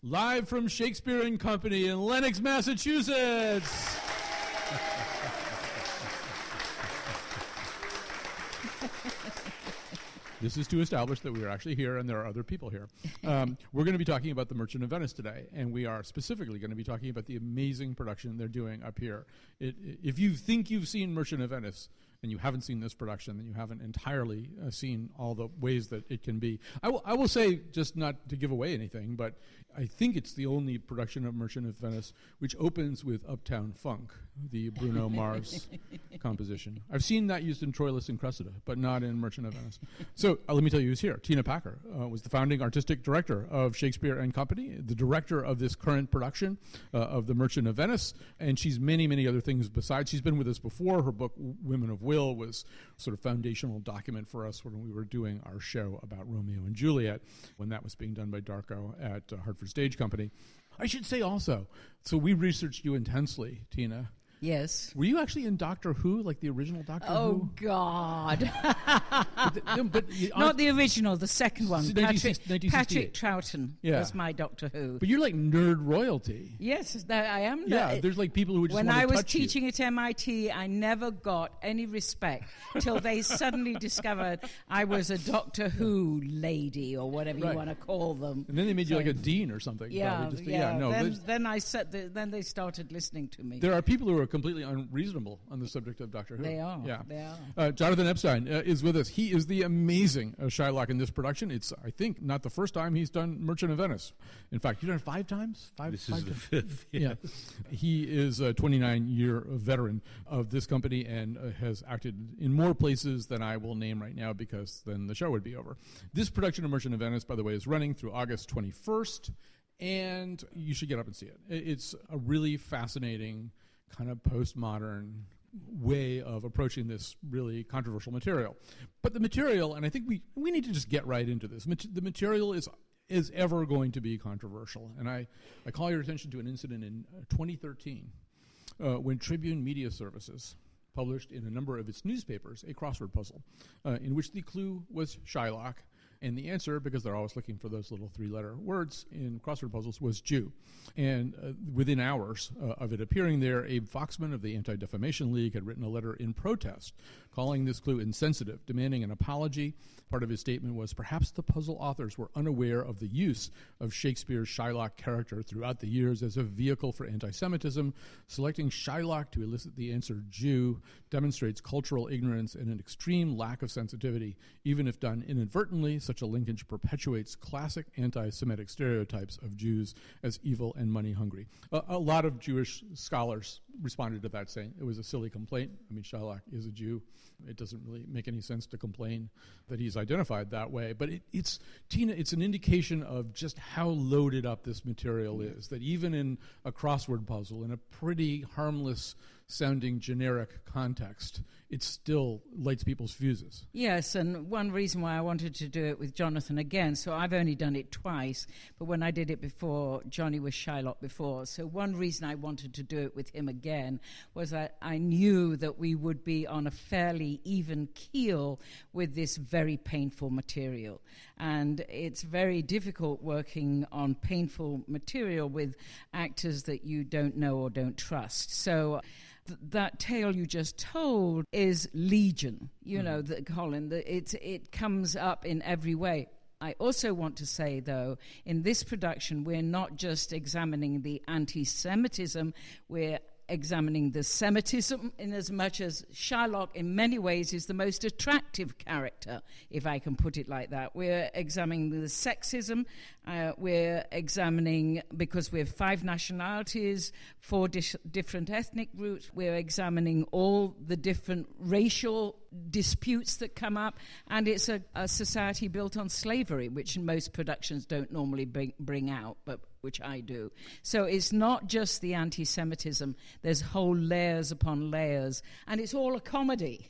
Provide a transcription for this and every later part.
Live from Shakespeare and Company in Lenox, Massachusetts. This is to establish that we are actually here and there are other people here. We're going to be talking about The Merchant of Venice today, and we are specifically going to be talking about the amazing production they're doing up here. If you think you've seen Merchant of Venice and you haven't seen this production, then you haven't entirely seen all the ways that it can be. I will say, just not to give away anything, but I think it's the only production of Merchant of Venice which opens with Uptown Funk, the Bruno Mars composition. I've seen that used in Troilus and Cressida, but not in Merchant of Venice. So let me tell you who's here. Tina Packer was the founding artistic director of Shakespeare and Company, the director of this current production of The Merchant of Venice, and she's many, many other things besides. She's been with us before. Her book, Women of Will, was sort of foundational document for us when we were doing our show about Romeo and Juliet, when that was being done by Darko at Hartford Stage Company. I should say also, so we researched you intensely, Tina. Yes. Were you actually in Doctor Who, like the original Doctor Who? Oh, God. Not the original, the second one. Patrick Troughton was my Doctor Who. But you're like nerd royalty. Yes, I am. Yeah, there's like people who just when want to touch you. When I was teaching at MIT, I never got any respect till they suddenly discovered I was a Doctor Who lady or whatever you want to call them. And then they made you like a dean or something. Then they started listening to me. There are people who are completely unreasonable on the subject of Doctor Who. They are. Yeah. They are. Jonathan Epstein is with us. He is the amazing Shylock in this production. It's, I think, not the first time he's done Merchant of Venice. In fact, you've done it 5 times? This is the 5th. Yeah. He is a 29-year veteran of this company and has acted in more places than I will name right now because then the show would be over. This production of Merchant of Venice, by the way, is running through August 21st, and you should get up and see it. It's a really fascinating kind of postmodern way of approaching this really controversial material. But the material, and I think we need to just get right into this, the material is ever going to be controversial. And I call your attention to an incident in 2013 when Tribune Media Services published in a number of its newspapers a crossword puzzle in which the clue was Shylock, and the answer, because they're always looking for those little 3-letter words in crossword puzzles, was Jew. And within hours of it appearing there, Abe Foxman of the Anti-Defamation League had written a letter in protest, calling this clue insensitive, demanding an apology. Part of his statement was, perhaps the puzzle authors were unaware of the use of Shakespeare's Shylock character throughout the years as a vehicle for anti-Semitism. Selecting Shylock to elicit the answer Jew demonstrates cultural ignorance and an extreme lack of sensitivity, even if done inadvertently. Such a linkage perpetuates classic anti-Semitic stereotypes of Jews as evil and money-hungry. A lot of Jewish scholars responded to that, saying it was a silly complaint. I mean, Shylock is a Jew. It doesn't really make any sense to complain that he's identified that way. But it's an indication of just how loaded up this material is, that even in a crossword puzzle, in a pretty harmless sounding generic context, it still lights people's fuses. Yes, and one reason why I wanted to do it with Jonathan again, so I've only done it twice, but when I did it before, Johnny was Shylock before, so one reason I wanted to do it with him again was that I knew that we would be on a fairly even keel with this very painful material. And it's very difficult working on painful material with actors that you don't know or don't trust. So that tale you just told is legion, Colin. It comes up in every way. I also want to say, though, in this production, we're not just examining the anti-Semitism, we're examining the Semitism, in as much as Shylock in many ways is the most attractive character, if I can put it like that. We're examining the sexism, we're examining, because we have 5 nationalities, 4 different ethnic groups, we're examining all the different racial disputes that come up, and it's a society built on slavery, which most productions don't normally bring out, but which I do. So it's not just the anti-Semitism. There's whole layers upon layers, and it's all a comedy,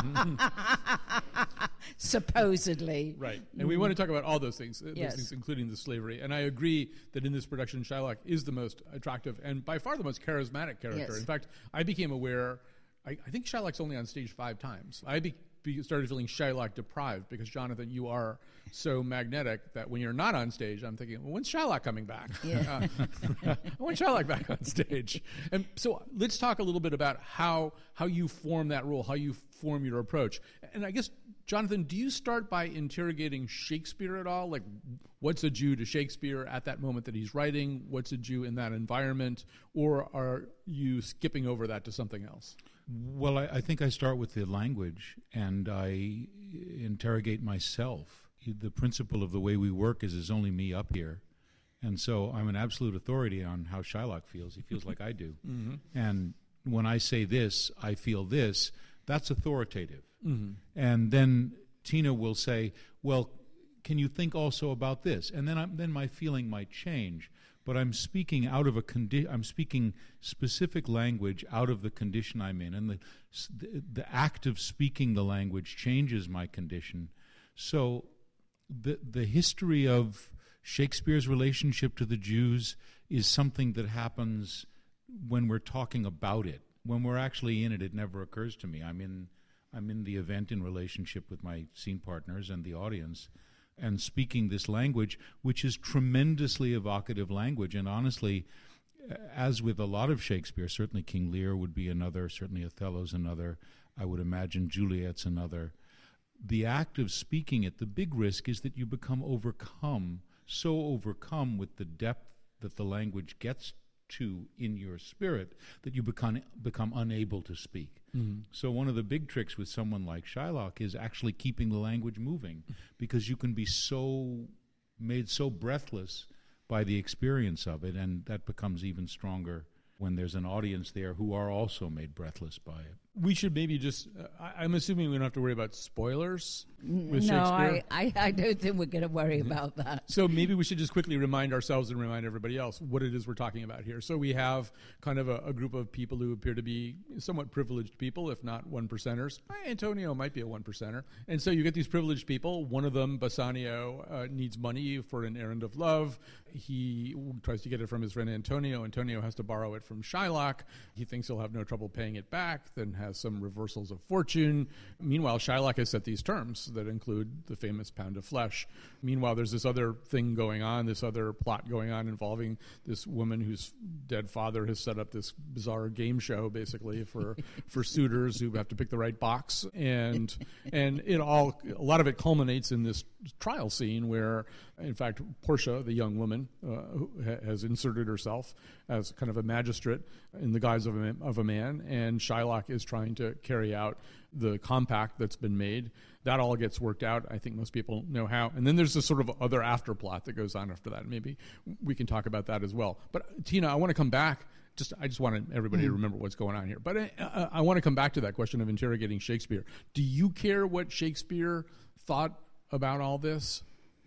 supposedly. Right, and we want to talk about all those things, including the slavery. And I agree that in this production, Shylock is the most attractive and by far the most charismatic character. Yes. In fact, I became aware, I think Shylock's only on stage 5 times. started feeling Shylock deprived because, Jonathan, you are so magnetic that when you're not on stage, I'm thinking, well, when's Shylock coming back? Yeah. When's Shylock back on stage? And so let's talk a little bit about how you form that role, how you form your approach. And I guess, Jonathan, do you start by interrogating Shakespeare at all? Like, what's a Jew to Shakespeare at that moment that he's writing? What's a Jew in that environment? Or are you skipping over that to something else? Well, I think I start with the language, and I interrogate myself. The principle of the way we work is only me up here. And so I'm an absolute authority on how Shylock feels. He feels like I do. Mm-hmm. And when I say this, I feel this, that's authoritative. Mm-hmm. And then Tina will say, well, can you think also about this? And then my feeling might change. But I'm speaking out of I'm speaking specific language out of the condition I'm in. And the act of speaking the language changes my condition. So the history of Shakespeare's relationship to the Jews is something that happens when we're talking about it. When we're actually in it, it never occurs to me. I'm in the event in relationship with my scene partners and the audience, and speaking this language, which is tremendously evocative language. And honestly, as with a lot of Shakespeare, certainly King Lear would be another, certainly Othello's another, I would imagine Juliet's another. The act of speaking it, the big risk is that you become so overcome with the depth that the language gets to in your spirit that you become unable to speak. Mm-hmm. So one of the big tricks with someone like Shylock is actually keeping the language moving, because you can be made so breathless by the experience of it, and that becomes even stronger when there's an audience there who are also made breathless by it. We should maybe just, I'm assuming we don't have to worry about spoilers with no, Shakespeare. I don't think we're going to worry about that. So maybe we should just quickly remind ourselves and remind everybody else what it is we're talking about here. So we have kind of a group of people who appear to be somewhat privileged people, if not one percenters. Antonio might be a one percenter. And so you get these privileged people. One of them, Bassanio, needs money for an errand of love. He tries to get it from his friend Antonio. Antonio has to borrow it from Shylock. He thinks he'll have no trouble paying it back, then has some reversals of fortune. Meanwhile, Shylock has set these terms that include the famous pound of flesh. Meanwhile, there's this other thing going on, this other plot going on involving this woman whose dead father has set up this bizarre game show, basically, for suitors who have to pick the right box. And a lot of it culminates in this trial scene where, in fact, Portia, the young woman, who has inserted herself as kind of a magistrate in the guise of a man, and Shylock is trying to carry out the compact that's been made. That all gets worked out. I think most people know how. And then there's this sort of other afterplot that goes on after that. Maybe we can talk about that as well. But Tina, I want to come back. I just want everybody to remember what's going on here. But I want to come back to that question of interrogating Shakespeare. Do you care what Shakespeare thought about all this?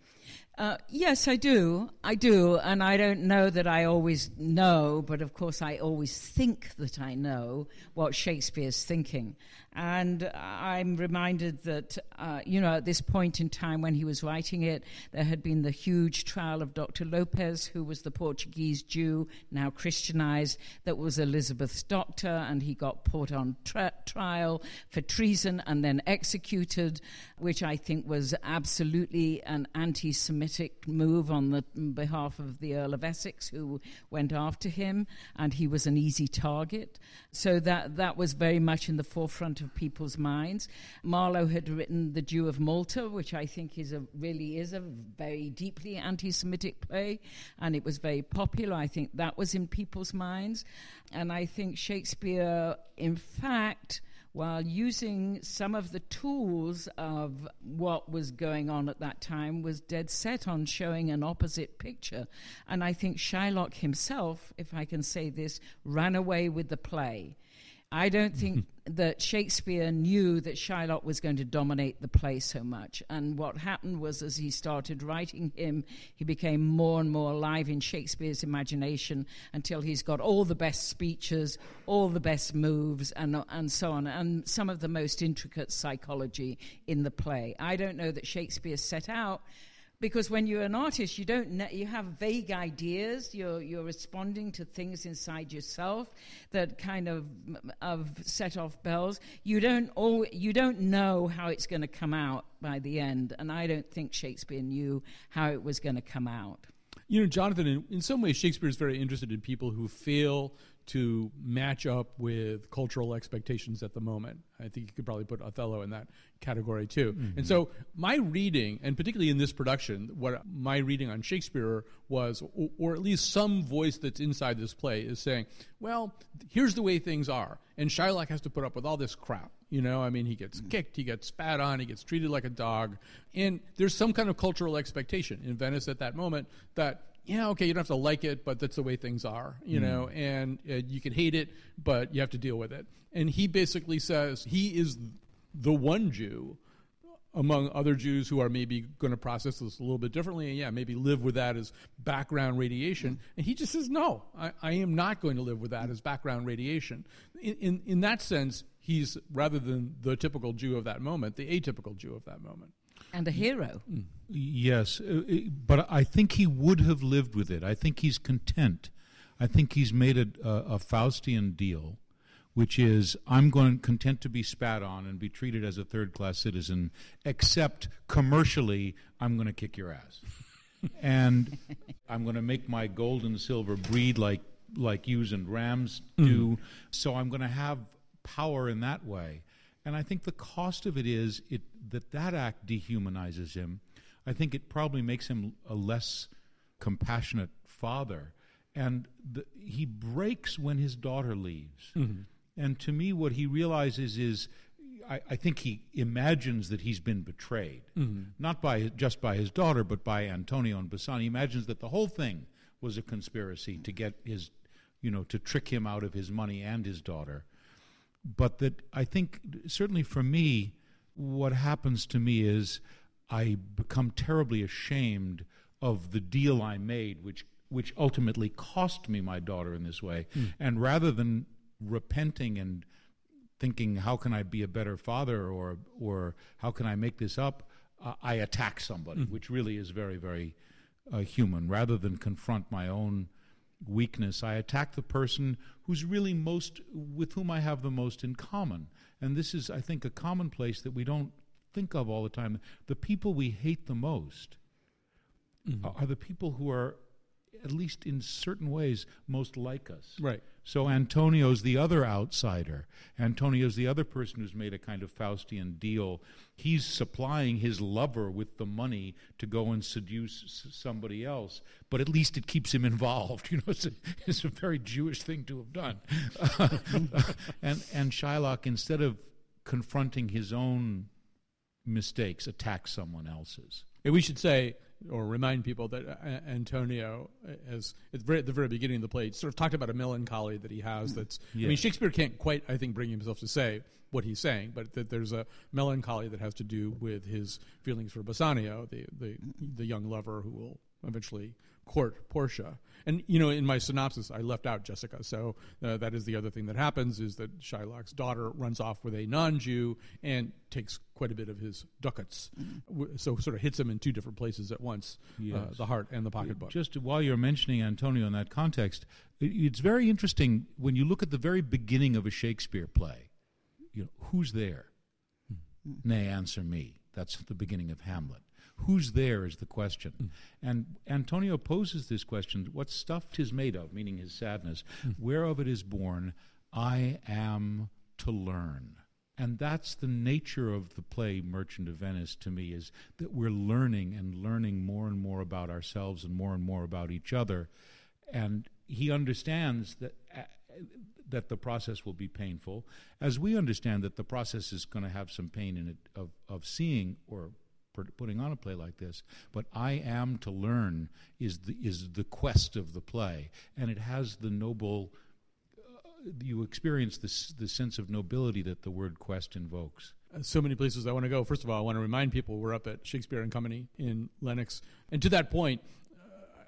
Yes, I do. And I don't know that I always know, but of course I always think that I know what Shakespeare's thinking. And I'm reminded that, at this point in time when he was writing it, there had been the huge trial of Dr. Lopez, who was the Portuguese Jew, now Christianized, that was Elizabeth's doctor, and he got put on trial for treason and then executed, which I think was absolutely an anti-Semitic move on the behalf of the Earl of Essex, who went after him, and he was an easy target. So that was very much in the forefront of people's minds. Marlowe had written The Jew of Malta, which I think really is a very deeply anti-Semitic play, and it was very popular. I think that was in people's minds. And I think Shakespeare, in fact, while using some of the tools of what was going on at that time, was dead set on showing an opposite picture. And I think Shylock himself, if I can say this, ran away with the play. I don't think that Shakespeare knew that Shylock was going to dominate the play so much. And what happened was, as he started writing him, he became more and more alive in Shakespeare's imagination until he's got all the best speeches, all the best moves, and so on, and some of the most intricate psychology in the play. I don't know that Shakespeare set out Because when you're an artist, you don't you have vague ideas. You're responding to things inside yourself that kind of set off bells. You don't know how it's going to come out by the end, and I don't think Shakespeare knew how it was going to come out. You know, Jonathan, in some ways, Shakespeare is very interested in people who fail to match up with cultural expectations at the moment. I think you could probably put Othello in that category too. Mm-hmm. And so my reading, and particularly in this production, what my reading on Shakespeare was, or at least some voice that's inside this play is saying, well, here's the way things are. And Shylock has to put up with all this crap. You know, I mean, he gets kicked, he gets spat on, he gets treated like a dog. And there's some kind of cultural expectation in Venice at that moment that, yeah, okay, you don't have to like it, but that's the way things are, you know, and you can hate it, but you have to deal with it. And he basically says he is the one Jew among other Jews who are maybe going to process this a little bit differently, and yeah, maybe live with that as background radiation. And he just says, no, I am not going to live with that as background radiation. In that sense, he's, rather than the typical Jew of that moment, the atypical Jew of that moment. And a hero. Yes, but I think he would have lived with it. I think he's content. I think he's made a Faustian deal, which is, I'm content to be spat on and be treated as a third-class citizen, except commercially, I'm going to kick your ass. And I'm going to make my gold and silver breed like ewes and rams do, so I'm going to have power in that way. And I think the cost of it is that act dehumanizes him. I think it probably makes him a less compassionate father. And he breaks when his daughter leaves. Mm-hmm. And to me, what he realizes is, I think he imagines that he's been betrayed. Mm-hmm. Not just by his daughter, but by Antonio and Bassanio. He imagines that the whole thing was a conspiracy to get his, to trick him out of his money and his daughter. But that I think, certainly for me, what happens to me is I become terribly ashamed of the deal I made, which ultimately cost me my daughter in this way. And rather than repenting and thinking, how can I be a better father, or how can I make this up, I attack somebody, which really is very, very human. Rather than confront my own weakness, I attack the person who's really with whom I have the most in common. And this is, I think, a commonplace that we don't think of all the time. The people we hate the most are the people who are, at least in certain ways, most like us. Right. So Antonio's the other outsider. Antonio's the other person who's made a kind of Faustian deal. He's supplying his lover with the money to go and seduce somebody else, but at least it keeps him involved. It's a very Jewish thing to have done. And Shylock, instead of confronting his own mistakes, attacks someone else's. And we should say, or remind people, that Antonio, at the very beginning of the play, sort of talked about a melancholy that he has. That's, yes. I mean, Shakespeare can't quite, I think, bring himself to say what he's saying, but that there's a melancholy that has to do with his feelings for Bassanio, the young lover who will eventually court Portia. And, in my synopsis, I left out Jessica. So that is the other thing that happens, is that Shylock's daughter runs off with a non-Jew and takes quite a bit of his ducats. So sort of hits him in two different places at once, yes. The heart and the pocketbook. Just while you're mentioning Antonio in that context, it's very interesting when you look at the very beginning of a Shakespeare play. Who's there? Nay, answer me. That's the beginning of Hamlet. Who's there is the question. And Antonio poses this question, what stuff 'tis made of, meaning his sadness, whereof it is born, I am to learn. And that's the nature of the play Merchant of Venice to me, is that we're learning more and more about ourselves and more about each other. And he understands that the process will be painful, as we understand that the process is going to have some pain in it of seeing or putting on a play like this. But I am to learn is the quest of the play, and it has the noble. You experience the sense of nobility that the word quest invokes. So many places I want to go. First of all, I want to remind people we're up at Shakespeare and Company in Lenox, and to that point,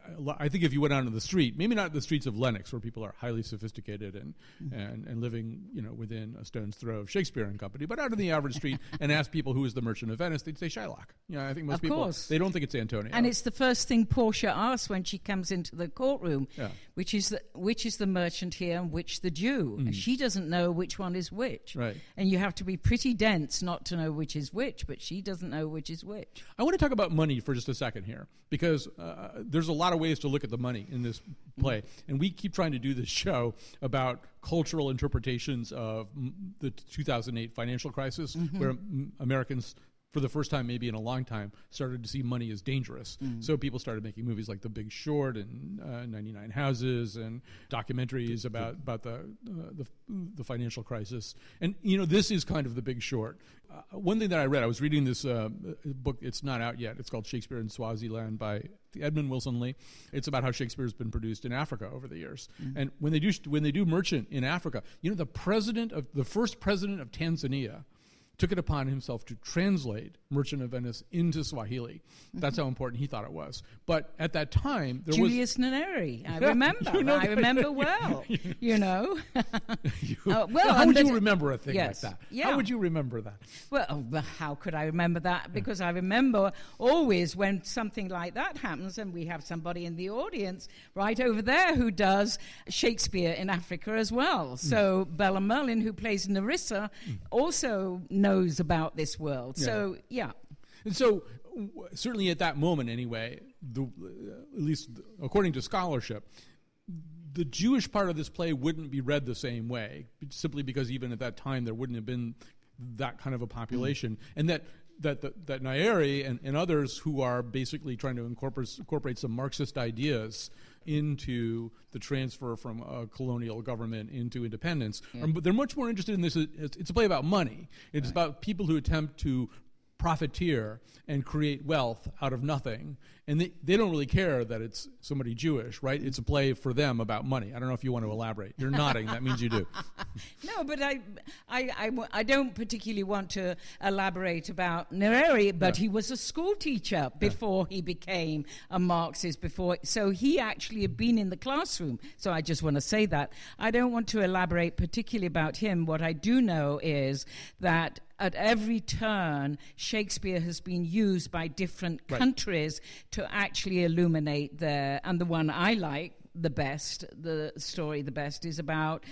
I think if you went out on the street, maybe not the streets of Lenox, where people are highly sophisticated and living, within a stone's throw of Shakespeare and Company, but out on the average street and ask people who is the Merchant of Venice, they'd say Shylock. I think most people, they don't think it's Antonio. And it's the first thing Portia asks when she comes into the courtroom, which is the merchant here and which the Jew. And she doesn't know which one is which. Right. And you have to be pretty dense not to know which is which, but she doesn't know which is which. I want to talk about money for just a second here, because there's a lot of ways to look at the money in this play. And we keep trying to do this show about cultural interpretations of the 2008 financial crisis, where Americans, for the first time maybe in a long time, started to see money as dangerous. So people started making movies like The Big Short and 99 Houses and documentaries about the financial crisis. And, this is kind of The Big Short. One thing that I read, I was reading this book, it's not out yet. It's called Shakespeare in Swaziland by Edmund Wilson Lee. It's about how Shakespeare's been produced in Africa over the years. And when they do Merchant in Africa, the first president of Tanzania took it upon himself to translate Merchant of Venice into Swahili. That's how important he thought it was. But at that time, there Julius Nyerere. I remember. I remember well. How would you remember a thing like that? Yeah. How would you remember that? Well, how could I remember that? Because I remember always when something like that happens, and we have somebody in the audience right over there who does Shakespeare in Africa as well. So Bella Merlin, who plays Nerissa, also knows about this world. So, yeah. And so, certainly at that moment anyway, at least according to scholarship, the Jewish part of this play wouldn't be read the same way, simply because even at that time there wouldn't have been that kind of a population. And that Nyeri and others who are basically trying to incorporate some Marxist ideas into the transfer from a colonial government into independence, but they're much more interested in this. It's a play about money. It's about people who attempt to profiteer and create wealth out of nothing. And they don't really care that it's somebody Jewish, right? It's a play for them about money. I don't know if you want to elaborate. You're nodding. That means you do. No, but I don't particularly want to elaborate about Nyerere, but he was a school teacher before he became a Marxist. So he actually had been in the classroom. So I just want to say that. I don't want to elaborate particularly about him. What I do know is that at every turn, Shakespeare has been used by different countries to actually illuminate and the one I like the story the best is about,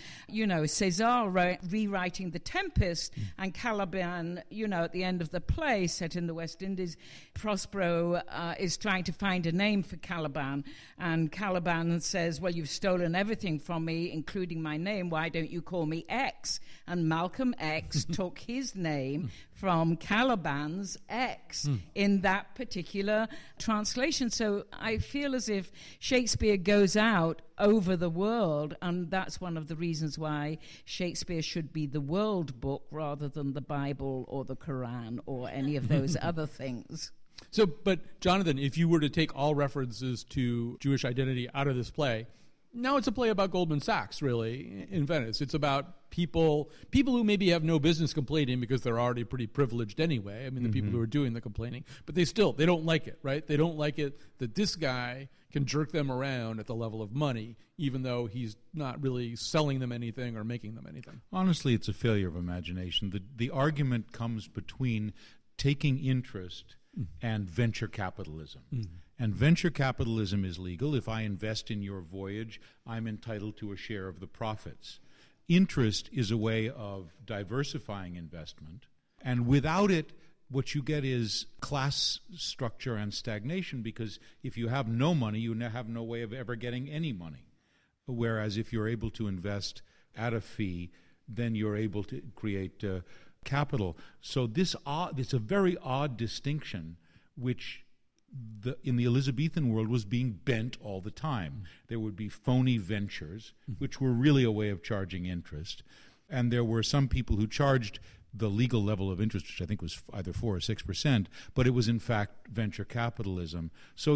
César rewriting The Tempest, and Caliban, at the end of the play set in the West Indies, Prospero is trying to find a name for Caliban, and Caliban says, well, you've stolen everything from me, including my name, why don't you call me X? And Malcolm X took his name from Caliban's X in that particular translation. So I feel as if Shakespeare goes out over the world, and that's one of the reasons why Shakespeare should be the world book rather than the Bible or the Quran or any of those other things. So, but Jonathan, if you were to take all references to Jewish identity out of this play, now it's a play about Goldman Sachs, really, in Venice. It's about people who maybe have no business complaining because they're already pretty privileged anyway. I mean, the people who are doing the complaining. But they don't like it, right? They don't like it that this guy can jerk them around at the level of money, even though he's not really selling them anything or making them anything. Honestly, it's a failure of imagination. The argument comes between taking interest and venture capitalism. And venture capitalism is legal. If I invest in your voyage, I'm entitled to a share of the profits. Interest is a way of diversifying investment. And without it, what you get is class structure and stagnation, because if you have no money, you have no way of ever getting any money. Whereas if you're able to invest at a fee, then you're able to create capital. So it's a very odd distinction, which in the Elizabethan world was being bent all the time. There would be phony ventures, which were really a way of charging interest. And there were some people who charged the legal level of interest, which I think was either 4 or 6%, but it was in fact venture capitalism. So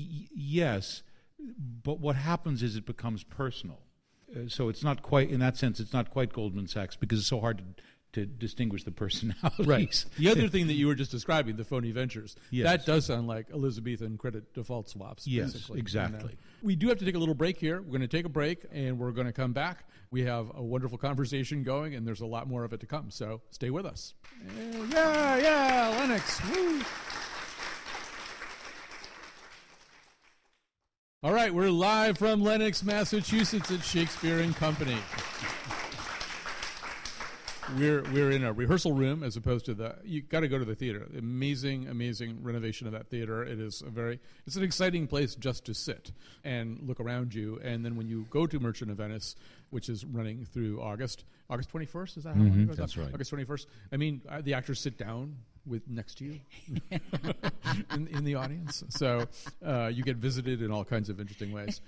yes, but what happens is it becomes personal. So it's not quite, in that sense, it's not quite Goldman Sachs, because it's so hard to distinguish the personalities. Right. The other thing that you were just describing, the phony ventures, Yes. that does sound like Elizabethan credit default swaps. Yes, basically. exactly. We do have to take a little break here. We're going to take a break, and we're going to come back. We have a wonderful conversation going, and there's a lot more of it to come. So stay with us. Yeah, Lennox. Woo. All right, we're live from Lenox, Massachusetts at Shakespeare and Company. We're in a rehearsal room as opposed to you got to go to the theater. Amazing renovation of that theater. It's an exciting place just to sit and look around you. And then when you go to Merchant of Venice, which is running through August 21st, is that how long it goes? That's right. August 21st. I mean, the actors sit down next to you in the audience. So you get visited in all kinds of interesting ways.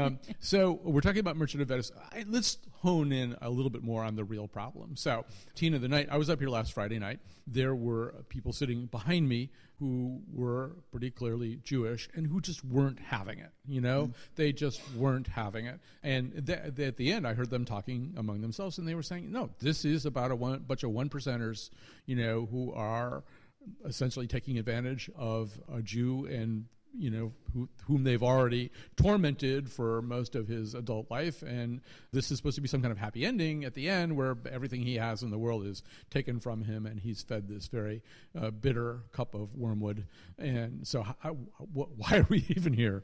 So we're talking about Merchant of Venice. Let's hone in a little bit more on the real problem. So Teen of the Night, I was up here last Friday night. There were people sitting behind me who were pretty clearly Jewish and who just weren't having it, They just weren't having it. And at the end, I heard them talking among themselves, and they were saying, no, this is about a bunch of one-percenters, who are essentially taking advantage of a Jew and whom they've already tormented for most of his adult life, and this is supposed to be some kind of happy ending at the end where everything he has in the world is taken from him and he's fed this very bitter cup of wormwood. And so why are we even here?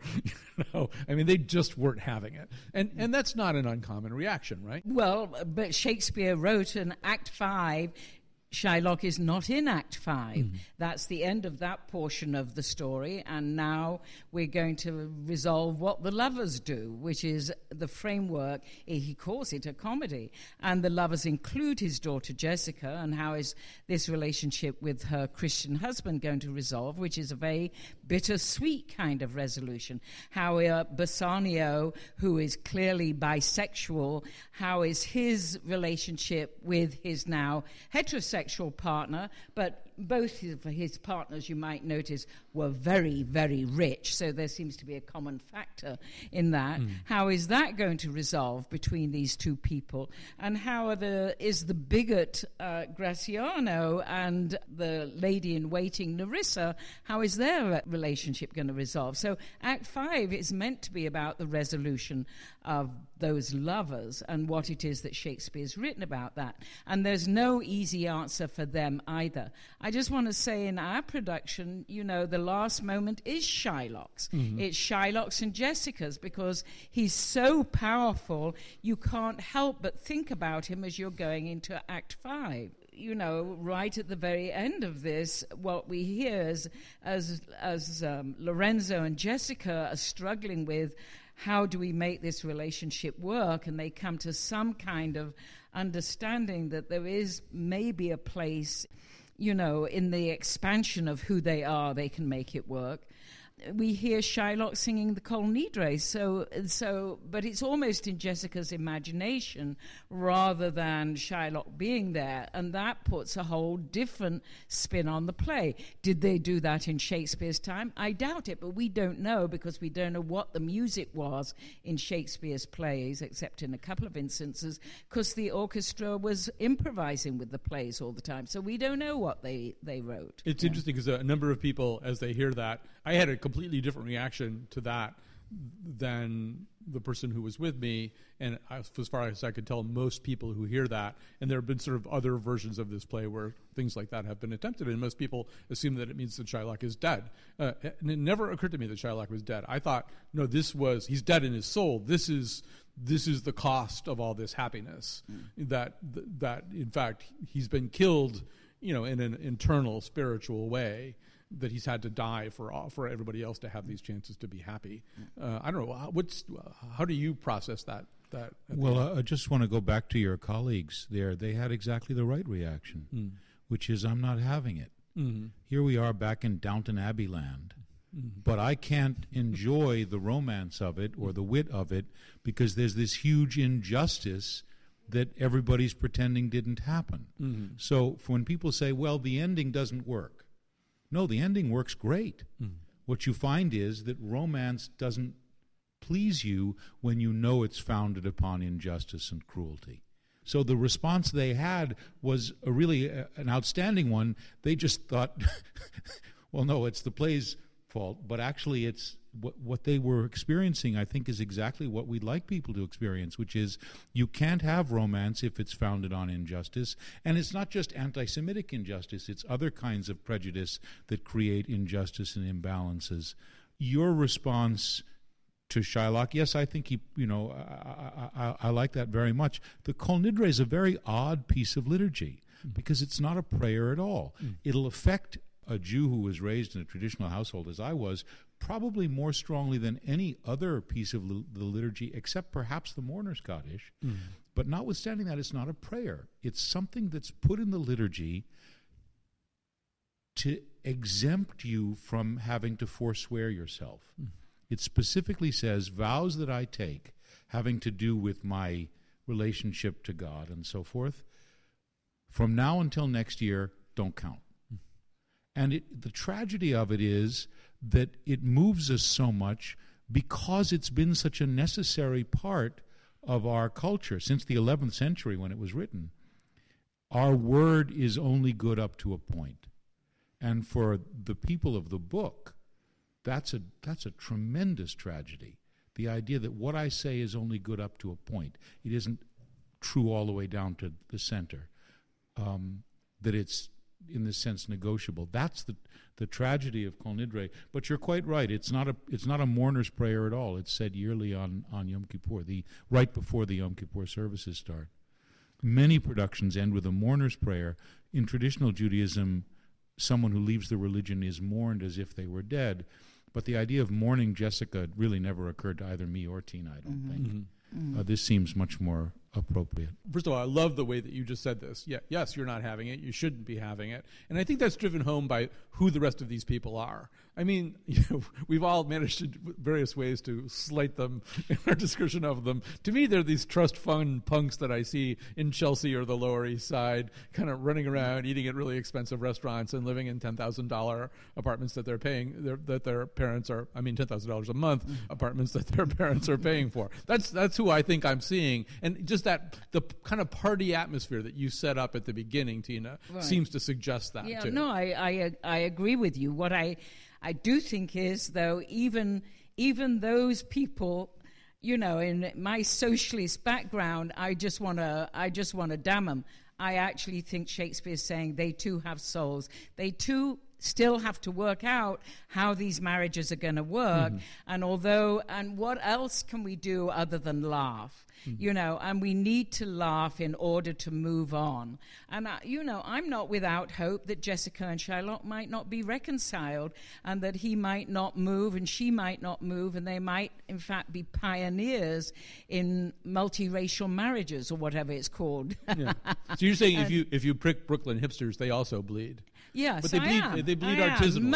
I mean, they just weren't having it. And that's not an uncommon reaction, right? Well, but Shakespeare wrote in Act 5, Shylock is not in Act 5. Mm-hmm. That's the end of that portion of the story, and now we're going to resolve what the lovers do, which is the framework. He calls it a comedy, and the lovers include his daughter Jessica, and how is this relationship with her Christian husband going to resolve, which is a very bittersweet kind of resolution. How Bassanio, who is clearly bisexual, how is his relationship with his now heterosexual partner, but both of his partners, you might notice, were very, very rich, so there seems to be a common factor in that. How is that going to resolve between these two people? And how is the bigot Graciano and the lady-in-waiting Nerissa, how is their relationship going to resolve? So Act 5 is meant to be about the resolution of those lovers and what it is that Shakespeare's written about that. And there's no easy answer for them either. I just want to say in our production, the last moment is Shylock's. Mm-hmm. It's Shylock's and Jessica's because he's so powerful, you can't help but think about him as you're going into Act 5. Right at the very end of this, what we hear is as Lorenzo and Jessica are struggling with how do we make this relationship work, and they come to some kind of understanding that there is maybe a place, in the expansion of who they are, they can make it work. We hear Shylock singing the Kol Nidre, but it's almost in Jessica's imagination rather than Shylock being there, and that puts a whole different spin on the play. Did they do that in Shakespeare's time? I doubt it, but we don't know because we don't know what the music was in Shakespeare's plays, except in a couple of instances, because the orchestra was improvising with the plays all the time, so we don't know what they wrote. It's interesting because a number of people, as they hear that, I had a completely different reaction to that than the person who was with me, and as far as I could tell, most people who hear that, and there have been sort of other versions of this play where things like that have been attempted, and most people assume that it means that Shylock is dead. And it never occurred to me that Shylock was dead. I thought, no, he's dead in his soul. This is the cost of all this happiness, that in fact he's been killed, in an internal spiritual way, that he's had to die for everybody else to have these chances to be happy. I don't know. How do you process that? Well, I just want to go back to your colleagues there. They had exactly the right reaction, which is, I'm not having it. Mm-hmm. Here we are back in Downton Abbey land, but I can't enjoy the romance of it or the wit of it because there's this huge injustice that everybody's pretending didn't happen. Mm-hmm. So when people say, well, the ending doesn't work, no, the ending works great. What you find is that romance doesn't please you when you know it's founded upon injustice and cruelty. So the response they had was an outstanding one. They just thought, well, no, it's the play's fault, but actually it's what they were experiencing, I think, is exactly what we'd like people to experience, which is you can't have romance if it's founded on injustice. And it's not just anti-Semitic injustice, it's other kinds of prejudice that create injustice and imbalances. Your response to Shylock, yes, I think I like that very much. The Kol Nidre is a very odd piece of liturgy because it's not a prayer at all. It'll affect a Jew who was raised in a traditional household, as I was, probably more strongly than any other piece of the liturgy, except perhaps the Mourner's Kaddish. But notwithstanding that, it's not a prayer. It's something that's put in the liturgy to exempt you from having to forswear yourself. It specifically says, vows that I take having to do with my relationship to God and so forth, from now until next year, don't count. And the tragedy of it is that it moves us so much because it's been such a necessary part of our culture since the 11th century when it was written. Our word is only good up to a point. And for the people of the book, that's a tremendous tragedy. The idea that what I say is only good up to a point. It isn't true all the way down to the center. That it's, in this sense, negotiable. That's the tragedy of Kol Nidre. But you're quite right. It's not a mourner's prayer at all. It's said yearly on Yom Kippur, right before the Yom Kippur services start. Many productions end with a mourner's prayer. In traditional Judaism, someone who leaves the religion is mourned as if they were dead. But the idea of mourning Jessica really never occurred to either me or Tina, I don't think. This seems much more appropriate. First of all, I love the way that you just said this. Yeah, yes, you're not having it. You shouldn't be having it. And I think that's driven home by who the rest of these people are. I mean, we've all managed to various ways to slight them in our description of them. To me, they're these trust fund punks that I see in Chelsea or the Lower East Side, kind of running around, eating at really expensive restaurants and living in $10,000 apartments that they're paying, that their parents are, $10,000 a month apartments that their parents are paying for. That's who I think I'm seeing. And just the kind of party atmosphere that you set up at the beginning, Tina, seems to suggest that too. No, I agree with you. What I do think is, though, even those people, in my socialist background, I just want to damn them. I actually think Shakespeare's saying they too have souls. They too still have to work out how these marriages are going to work. And what else can we do other than laugh? And we need to laugh in order to move on. And, I'm not without hope that Jessica and Shylock might not be reconciled and that he might not move and she might not move, and they might, in fact, be pioneers in multiracial marriages or whatever it's called. Yeah. So you're saying if you prick Brooklyn hipsters, they also bleed? Yes, but they bleed artisanally.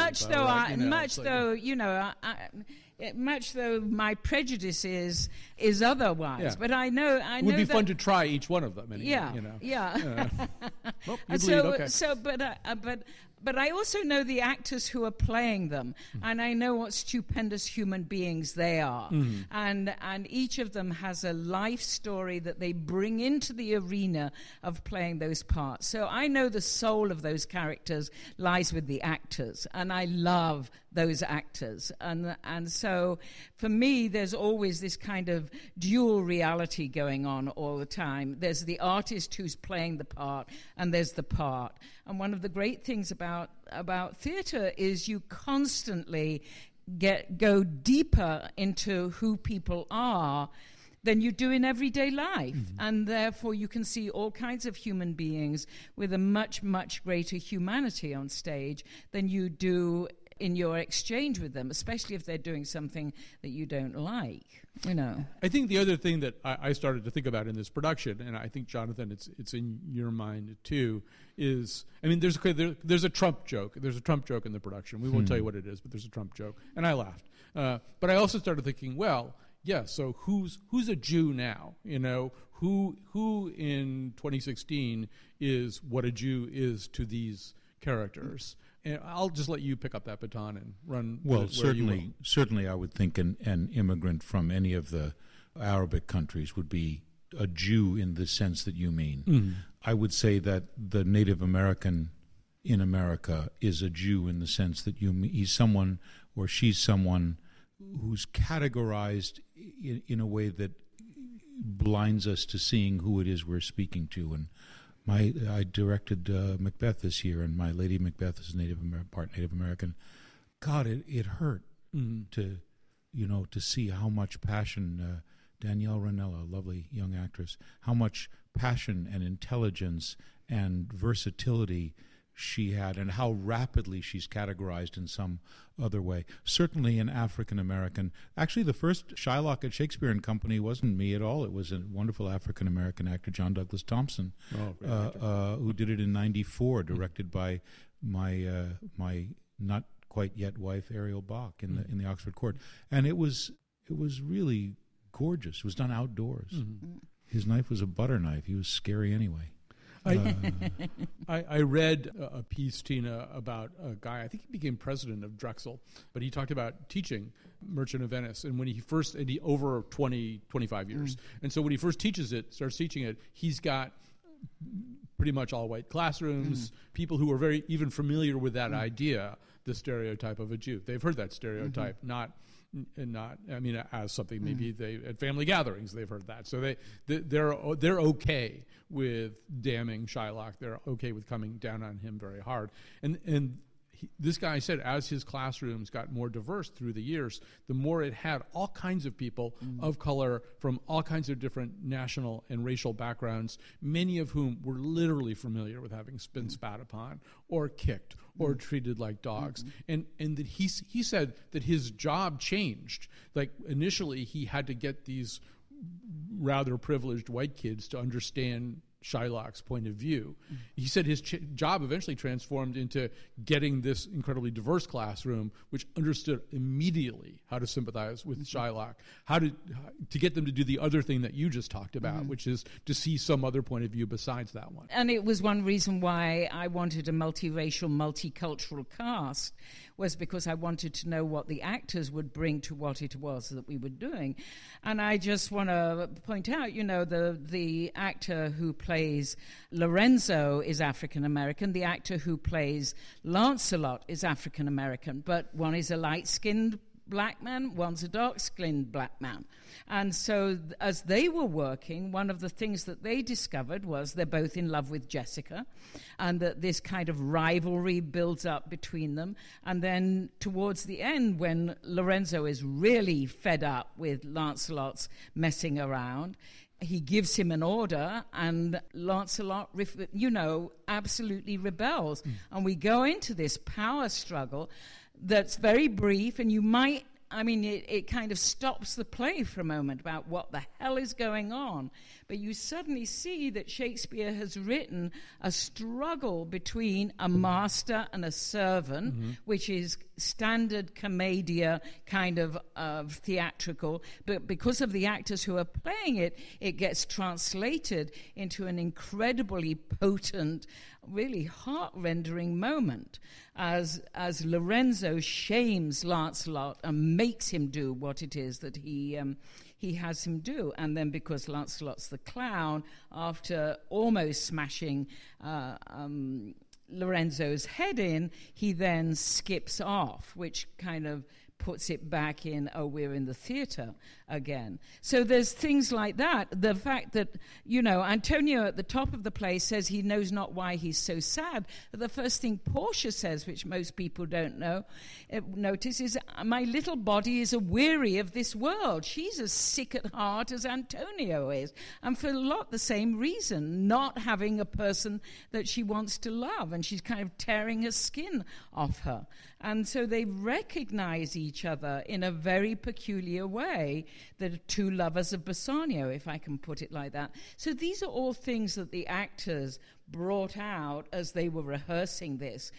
Much though my prejudice is otherwise, yeah. But I know it would be fun to try each one of them. Anyway, Yeah. Well, you bleed, okay. But I also know the actors who are playing them, and I know what stupendous human beings they are. And each of them has a life story that they bring into the arena of playing those parts. So I know the soul of those characters lies with the actors, and I love those actors. And so for me, there's always this kind of dual reality going on all the time. There's the artist who's playing the part, and there's the part. And one of the great things about theater is you constantly go deeper into who people are than you do in everyday life. And therefore you can see all kinds of human beings with a much, much greater humanity on stage than you do in your exchange with them, especially if they're doing something that you don't like. I think the other thing that I started to think about in this production, and I think, Jonathan, it's in your mind too, is, there's a Trump joke. There's a Trump joke in the production. We won't tell you what it is, but there's a Trump joke, and I laughed. But I also started thinking, well, yeah, so who's a Jew now? Who in 2016 is what a Jew is to these characters? And I'll just let you pick up that baton and run. Well, certainly, I would think an immigrant from any of the Arabic countries would be a Jew in the sense that you mean. Mm-hmm. I would say that the Native American in America is a Jew in the sense that he's someone or she's someone who's categorized in a way that blinds us to seeing who it is we're speaking to. And I directed Macbeth this year, and my Lady Macbeth is part Native American. God, it hurt to see how much passion Danielle Ranella, a lovely young actress, how much passion and intelligence and versatility she had, and how rapidly she's categorized in some other way. Certainly an African American. Actually, the first Shylock at Shakespeare and Company wasn't me at all. It was a wonderful African American actor, John Douglas Thompson, who did it in '94, directed by my not quite yet wife Ariel Bach in the Oxford Court, and it was really gorgeous. It was done outdoors. Mm-hmm. His knife was a butter knife. He was scary anyway. I read a piece, Tina, about a guy, I think he became president of Drexel, but he talked about teaching Merchant of Venice, and when he over 25 years. And so when he first starts teaching it, he's got pretty much all white classrooms, people who are very even familiar with that idea, the stereotype of a Jew. They've heard that stereotype, not as something maybe they at family gatherings they've heard that. So they're okay with damning Shylock. They're okay with coming down on him very hard. And this guy said as his classrooms got more diverse through the years, the more it had all kinds of people of color from all kinds of different national and racial backgrounds, many of whom were literally familiar with having been spat upon or kicked or treated like dogs. And that he said that his job changed. Like initially he had to get these rather privileged white kids to understand Shylock's point of view. He said his job eventually transformed into getting this incredibly diverse classroom, which understood immediately how to sympathize with Shylock, how to get them to do the other thing that you just talked about, which is to see some other point of view besides that one. And it was one reason why I wanted a multiracial, multicultural cast, was because I wanted to know what the actors would bring to what it was that we were doing. And I just want to point out, the actor who plays Lorenzo is African American, the actor who plays Lancelot is African American, but one is a light-skinned black man, one's a dark-skinned black man. And so as they were working, one of the things that they discovered was they're both in love with Jessica, and that this kind of rivalry builds up between them. And then towards the end, when Lorenzo is really fed up with Lancelot's messing around, he gives him an order, and Lancelot, absolutely rebels. And we go into this power struggle that's very brief, and it kind of stops the play for a moment about what the hell is going on. But you suddenly see that Shakespeare has written a struggle between a master and a servant, which is standard commedia kind of theatrical. But because of the actors who are playing it, it gets translated into an incredibly potent, really heart-rendering moment as Lorenzo shames Lancelot and makes him do what it is that he has him do. And then because Lancelot's the clown, after almost smashing Lorenzo's head in, he then skips off, which kind of puts it back in, we're in the theater again. So there's things like that. The fact that, Antonio at the top of the play says he knows not why he's so sad. But the first thing Portia says, which most people don't notice, is, my little body is aweary of this world. She's as sick at heart as Antonio is. And for a lot the same reason, not having a person that she wants to love. And she's kind of tearing her skin off her. And so they recognize each other in a very peculiar way, the two lovers of Bassanio, if I can put it like that. So these are all things that the actors brought out as they were rehearsing this.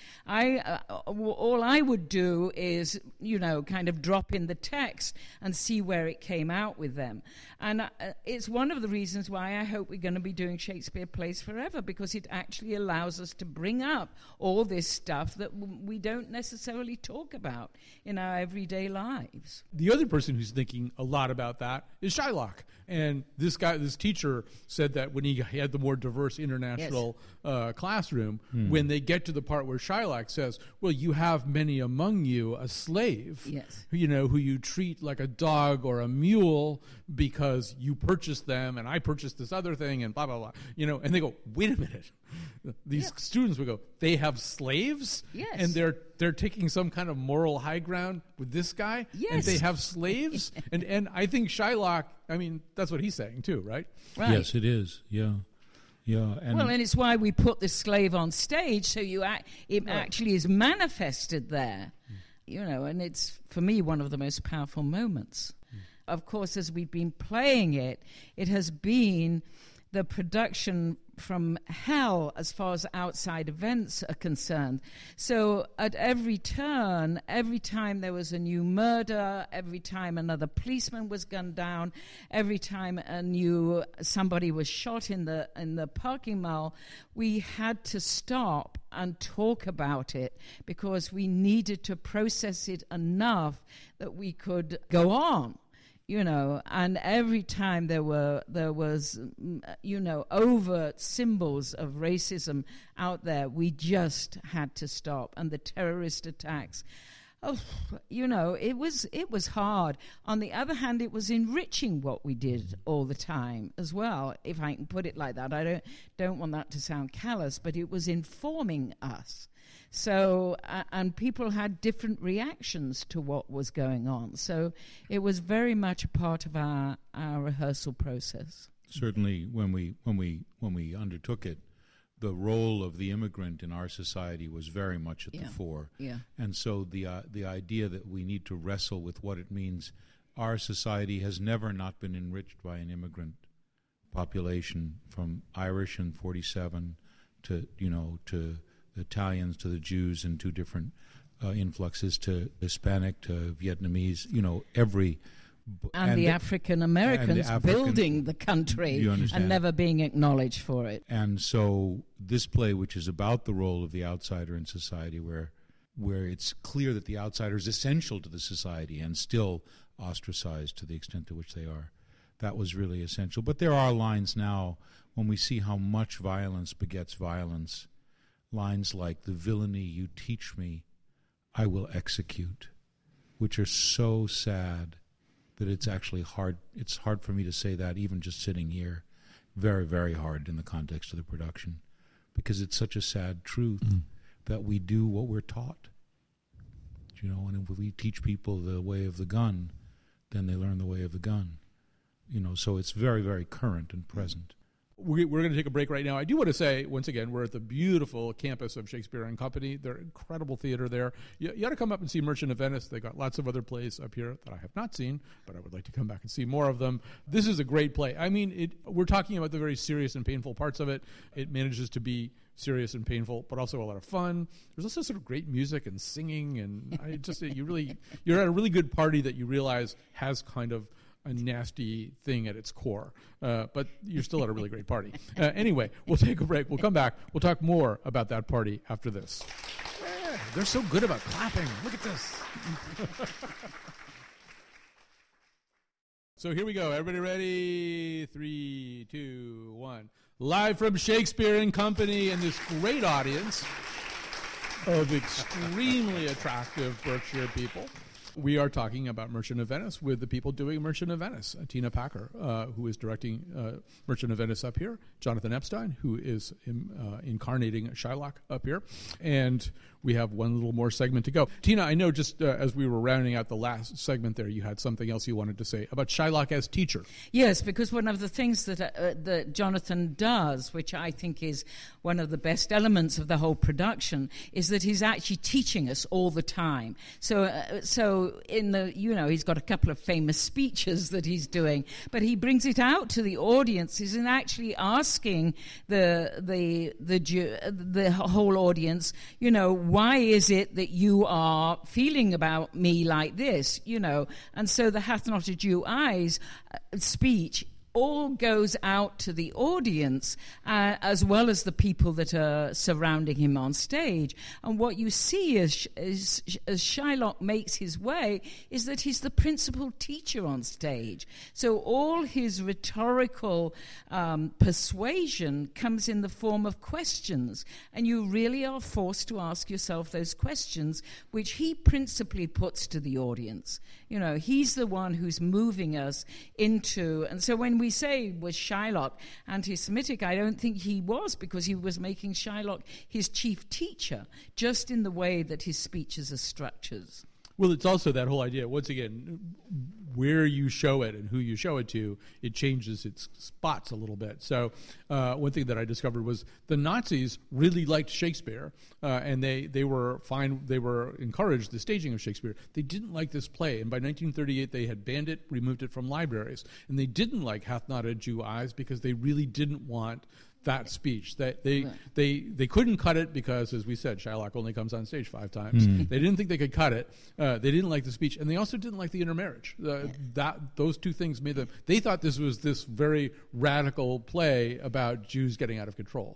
All I would do is, kind of drop in the text and see where it came out with them. And it's one of the reasons why I hope we're going to be doing Shakespeare plays forever, because it actually allows us to bring up all this stuff that we don't necessarily talk about in our everyday lives. The other person who's thinking a lot about that is Shylock. And this teacher said that when he had the more diverse international classroom, when they get to the part where Shylock says, well, you have many among you a slave, who you treat like a dog or a mule because you purchased them and I purchased this other thing and blah, blah, blah. And they go, wait a minute. These students would go, they have slaves? Yes. And they're taking some kind of moral high ground with this guy? Yes. And they have slaves? and I think Shylock, that's what he's saying too, right? Right. Yes, it is. Yeah. And it's why we put the slave on stage, so it actually is manifested there. And it's, for me, one of the most powerful moments. Of course, as we've been playing it, it has been the production from hell as far as outside events are concerned. So at every turn, every time there was a new murder, every time another policeman was gunned down, every time somebody was shot in the parking mall, we had to stop and talk about it because we needed to process it enough that we could go on. And every time there was overt symbols of racism out there, we just had to stop. And the terrorist attacks, it was hard. On the other hand, it was enriching what we did all the time as well, if I can put it like that. I don't want that to sound callous, but it was informing us. So, and people had different reactions to what was going on. So it was very much a part of our rehearsal process. Certainly, when we undertook it, the role of the immigrant in our society was very much at the fore. Yeah. And so the idea that we need to wrestle with what it means, our society has never not been enriched by an immigrant population, from Irish in 47 to the Italians, to the Jews in two different influxes, to Hispanic, to Vietnamese, and the African Americans building the country and never being acknowledged for it. And so this play, which is about the role of the outsider in society, where it's clear that the outsider is essential to the society and still ostracized to the extent to which they are, that was really essential. But there are lines now, when we see how much violence begets violence, lines like, the villainy you teach me, I will execute, which are so sad that it's actually hard. It's hard for me to say that even just sitting here. Very, very hard in the context of the production, because it's such a sad truth that we do what we're taught. And if we teach people the way of the gun, then they learn the way of the gun. So it's very, very current and present. We're going to take a break right now. I do want to say, once again, we're at the beautiful campus of Shakespeare and Company. They're incredible theater there. You ought to come up and see Merchant of Venice. They got lots of other plays up here that I have not seen, but I would like to come back and see more of them. This is a great play. We're talking about the very serious and painful parts of it. It manages to be serious and painful, but also a lot of fun. There's also sort of great music and singing, and you're at a really good party that you realize has kind of a nasty thing at its core, but you're still at a really great party. Anyway, we'll take a break. We'll come back. We'll talk more about that party after this. Yeah, they're so good about clapping. Look at this. So here we go. Everybody ready? 3, 2, 1. Live from Shakespeare and Company and this great audience of extremely attractive Berkshire people. We are talking about Merchant of Venice with the people doing Merchant of Venice. Tina Packer, who is directing Merchant of Venice up here. Jonathan Epstein, who is incarnating Shylock up here. And we have one little more segment to go. Tina, I know just as we were rounding out the last segment there, you had something else you wanted to say about Shylock as teacher. Yes, because one of the things that Jonathan does, which I think is one of the best elements of the whole production, is that he's actually teaching us all the time. So so he's got a couple of famous speeches that he's doing, but he brings it out to the audiences and actually asking the whole audience, why is it that you are feeling about me like this, and so the "Hath not a Jew eyes" speech all goes out to the audience as well as the people that are surrounding him on stage. And what you see as Shylock makes his way is that he's the principal teacher on stage. So all his rhetorical persuasion comes in the form of questions, and you really are forced to ask yourself those questions, which he principally puts to the audience. He's the one who's moving us into, and so when we say, was Shylock anti-Semitic, I don't think he was, because he was making Shylock his chief teacher, just in the way that his speeches are structured. Well, it's also that whole idea, once again, where you show it and who you show it to, it changes its spots a little bit. So one thing that I discovered was the Nazis really liked Shakespeare, and they were fine. They were encouraged the staging of Shakespeare. They didn't like this play, and by 1938 they had banned it, removed it from libraries, and they didn't like "Hath not a Jew eyes" because they really didn't want that speech. They couldn't cut it because, as we said, Shylock only comes on stage 5 times. They didn't think they could cut it. They didn't like the speech, and they also didn't like the intermarriage. Those two things made them. They thought this was this very radical play about Jews getting out of control.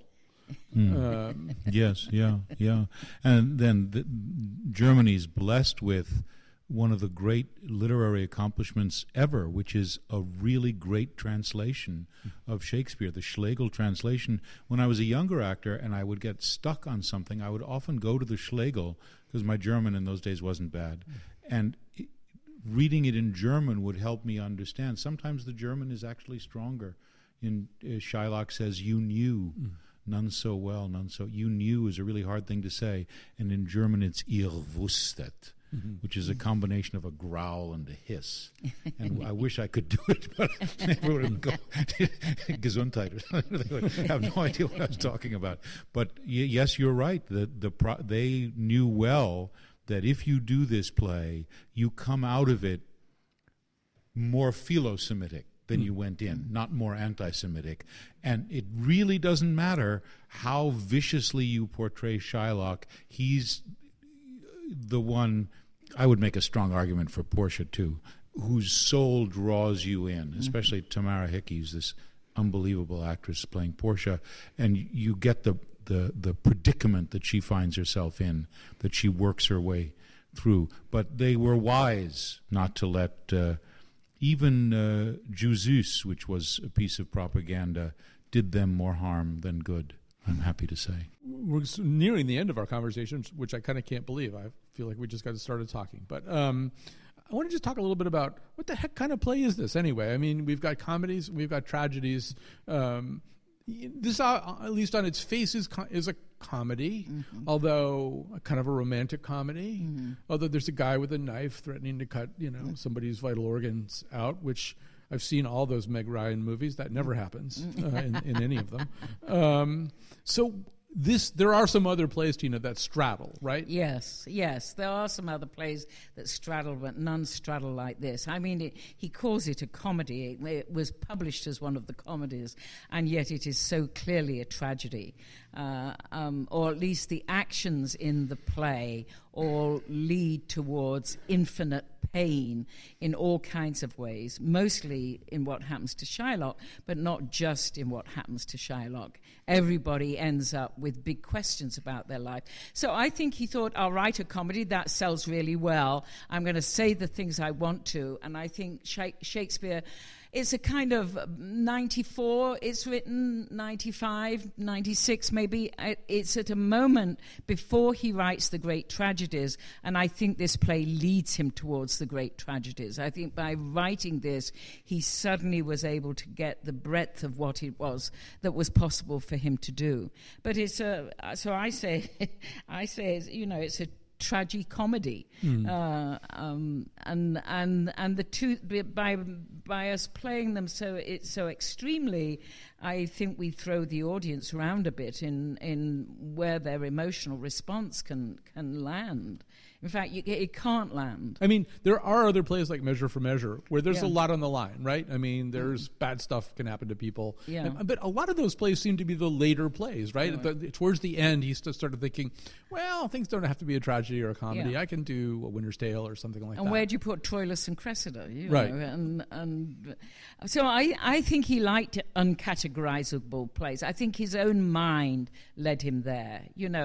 Yes, yeah. And then Germany's blessed with one of the great literary accomplishments ever, which is a really great translation of Shakespeare, the Schlegel translation. When I was a younger actor and I would get stuck on something, I would often go to the Schlegel, because my German in those days wasn't bad, and reading it in German would help me understand. Sometimes the German is actually stronger. Shylock says, "You knew." None so well, none so. You knew is a really hard thing to say. And in German, it's "ihr wusstet," which is a combination of a growl and a hiss. And I wish I could do it, but everyone would go, Gesundheit. They would have no idea what I was talking about. But yes, you're right. They knew well that if you do this play, you come out of it more philo-Semitic than you went in, not more anti-Semitic. And it really doesn't matter how viciously you portray Shylock. He's the one, I would make a strong argument for Portia too, whose soul draws you in, especially Tamara Hickey's this unbelievable actress playing Portia, and you get the predicament that she finds herself in, that she works her way through. But they were wise not to let even Jesus, which was a piece of propaganda, did them more harm than good, I'm happy to say. We're nearing the end of our conversation, which I kind of can't believe. I feel like we just got started talking. But I want to just talk a little bit about what the heck kind of play is this anyway? I mean, we've got comedies, we've got tragedies. This, at least on its face, is a comedy, although kind of a romantic comedy. Although there's a guy with a knife threatening to cut, somebody's vital organs out, which I've seen all those Meg Ryan movies. That never happens in any of them. So there are some other plays, Tina, that straddle, right? Yes. There are some other plays that straddle, but none straddle like this. I mean, he calls it a comedy. It was published as one of the comedies, and yet it is so clearly a tragedy. Or at least the actions in the play all lead towards infinite pain in all kinds of ways, mostly in what happens to Shylock, but not just in what happens to Shylock. Everybody ends up with big questions about their life. So I think he thought, I'll write a comedy that sells really well. I'm going to say the things I want to. And I think Shakespeare, it's a kind of 94, it's written 95, 96 maybe. It's at a moment before he writes the great tragedies, and I think this play leads him towards the great tragedies. I think by writing this, he suddenly was able to get the breadth of what it was that was possible for him to do. But it's so I say, it's a tragicomedy, and the two, by us playing them so extremely, I think we throw the audience around a bit in where their emotional response can land. In fact, it can't land. I mean, there are other plays like Measure for Measure where there's Yeah. a lot on the line, right? I mean, there's bad stuff can happen to people. Yeah. But a lot of those plays seem to be the later plays, right? Right. Towards the end, he started thinking, well, things don't have to be a tragedy or a comedy. Yeah. I can do A Winter's Tale or something like And that. where do you put Troilus and Cressida? Right. And so I think he liked uncategorizable plays. I think his own mind led him there.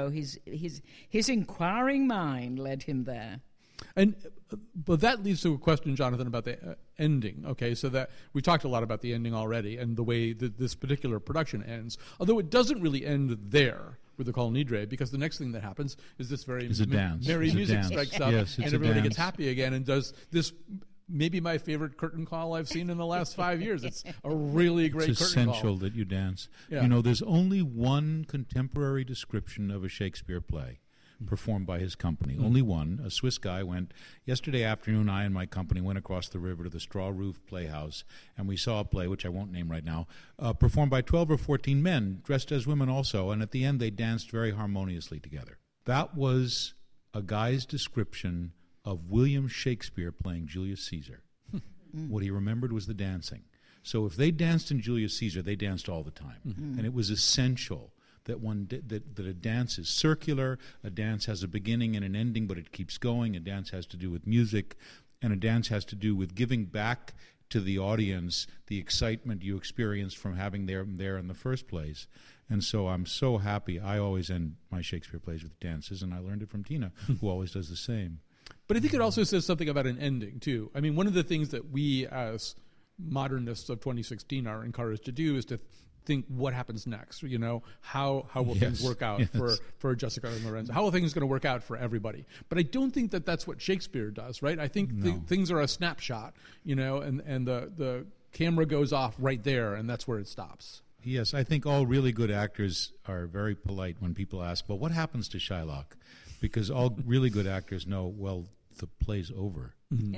His inquiring mind led him there. And but that leads to a question, Jonathan, about the ending. Okay, so that we've talked a lot about the ending already and the way that this particular production ends. Although it doesn't really end there with the Kol Nidre, because the next thing that happens is this very It's a dance. merry It's a music dance. strikes up, Yes, it's and a everybody gets dance. happy again, and does this. Maybe my favorite curtain call I've seen in the last 5 years. It's a really great It's curtain call. essential that you dance. Yeah. You know, there's only one contemporary description of a Shakespeare play performed by his company. Only one. A Swiss guy went, yesterday afternoon, I and my company went across the river to the Straw-Roofed Playhouse, and we saw a play, which I won't name right now, performed by 12 or 14 men, dressed as women also, and at the end they danced very harmoniously together. That was a guy's description of William Shakespeare playing Julius Caesar. What he remembered was the dancing. So if they danced in Julius Caesar, they danced all the time. And it was essential that that a dance is circular, a dance has a beginning and an ending, but it keeps going. A dance has to do with music, and a dance has to do with giving back to the audience the excitement you experienced from having them there in the first place. And so I'm so happy. I always end my Shakespeare plays with dances, and I learned it from Tina, who always does the same. But I think it also says something about an ending, too. I mean, one of the things that we as modernists of 2016 are encouraged to do is to think what happens next. How will things work out for Jessica and Lorenzo? How are things going to work out for everybody? But I don't think that that's what Shakespeare does, right? I think things are a snapshot, and the camera goes off right there, and that's where it stops. Yes, I think all really good actors are very polite when people ask, well, what happens to Shylock? Because all really good actors know, well, the play's over.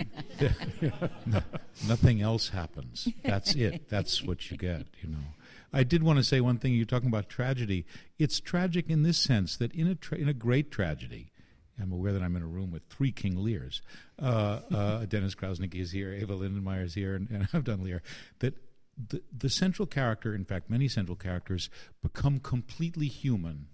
Nothing else happens. That's it. That's what you get, I did want to say one thing. You're talking about tragedy. It's tragic in this sense that in a great tragedy, I'm aware that I'm in a room with 3 King Lears. Dennis Krausnicki is here, Ava Lindenmeyer is here, and I've done Lear. That the central character, in fact, many central characters, become completely human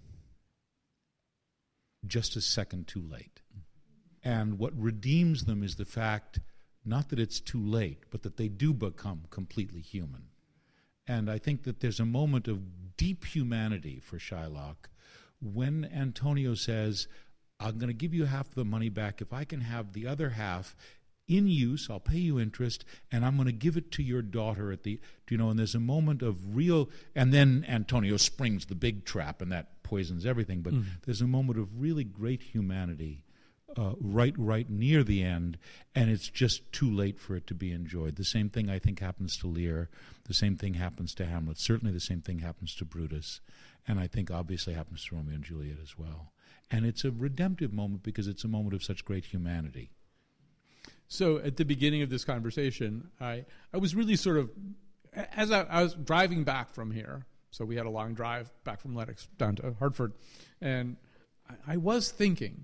just a second too late. And what redeems them is the fact, not that it's too late, but that they do become completely human. And I think that there's a moment of deep humanity for Shylock when Antonio says, I'm going to give you half the money back. If I can have the other half in use, I'll pay you interest, and I'm going to give it to your daughter and there's a moment of real, and then Antonio springs the big trap, and that poisons everything, but there's a moment of really great humanity right near the end, and it's just too late for it to be enjoyed. The same thing, I think, happens to Lear. The same thing happens to Hamlet. Certainly the same thing happens to Brutus, and I think obviously happens to Romeo and Juliet as well. And it's a redemptive moment because it's a moment of such great humanity. So at the beginning of this conversation, I was really sort of, as I was driving back from here, so we had a long drive back from Lenox down to Hartford, and I was thinking,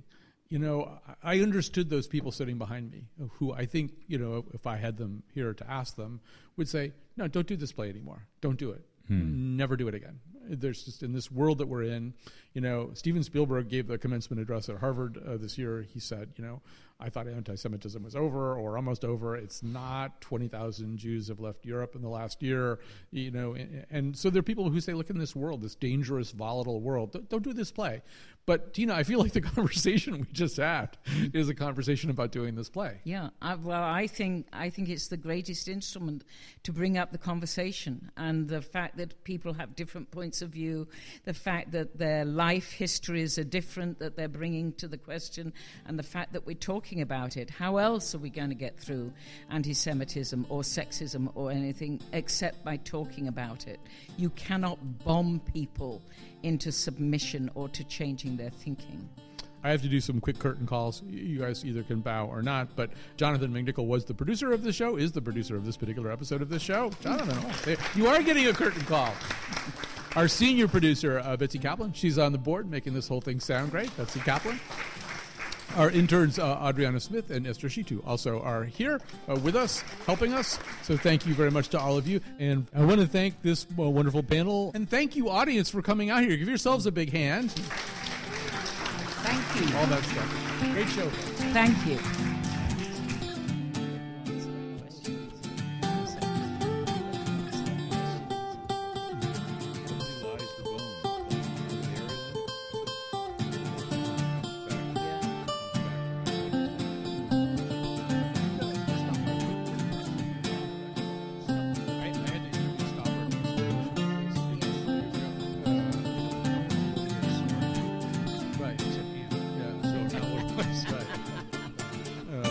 I understood those people sitting behind me who I think, if I had them here to ask them, would say, no, don't do this play anymore. Don't do it. Never do it again. There's just, in this world that we're in, Steven Spielberg gave the commencement address at Harvard this year. He said, I thought anti-Semitism was over or almost over. It's not. 20,000 Jews have left Europe in the last year, and so there are people who say, look, in this world, this dangerous, volatile world, don't do this play. But, Tina, I feel like the conversation we just had is a conversation about doing this play. Yeah, I think it's the greatest instrument to bring up the conversation, and the fact that people have different points of view, the fact that their life histories are different that they're bringing to the question, and the fact that we're talking about it. How else are we going to get through anti-Semitism or sexism or anything except by talking about it? You cannot bomb people into submission or to changing their thinking. I have to do some quick curtain calls. You guys either can bow or not, but Jonathan McNichol was the producer of this show, is the producer of this particular episode of this show. Jonathan, you are getting a curtain call. Our senior producer, Betsy Kaplan, she's on the board making this whole thing sound great. Betsy Kaplan. Our interns, Adriana Smith and Esther Shitu, also are here with us, helping us. So thank you very much to all of you. And I want to thank this wonderful panel. And thank you, audience, for coming out here. Give yourselves a big hand. Thank you. All that stuff. Great show. Thank you.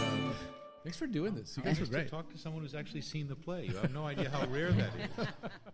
Thanks for doing this. You guys were great. To talk to someone who's actually seen the play. You have no idea how rare that is.